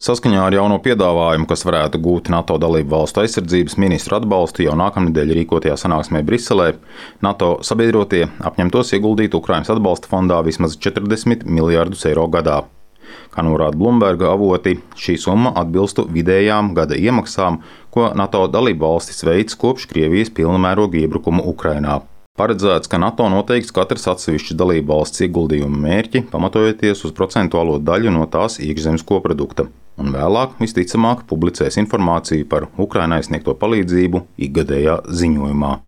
Saskaņā ar jauno piedāvājumu, kas varētu gūt NATO dalību valstu aizsardzības ministru atbalstu jau nākamnedēļ rīkotajā sanāksmē Briselē, NATO sabiedrotie apņemtos ieguldīt Ukrainas atbalsta fondā vismaz 40 miljardus eiro gadā. Kā norāda Bloomberga avoti, šī summa atbilstu vidējām gada iemaksām, ko NATO dalību valstis veic kopš Krievijas pilnamēroga iebrukuma Ukrainā. Paredzēts, ka NATO noteiks katras atsevišķas dalību valsts ieguldījuma mērķi, pamatojoties uz procentuālo daļu no tās iekšzemes koprodukta, un vēlāk visticamāk publicēs informāciju par Ukrainai sniegto palīdzību ikgadējā ziņojumā.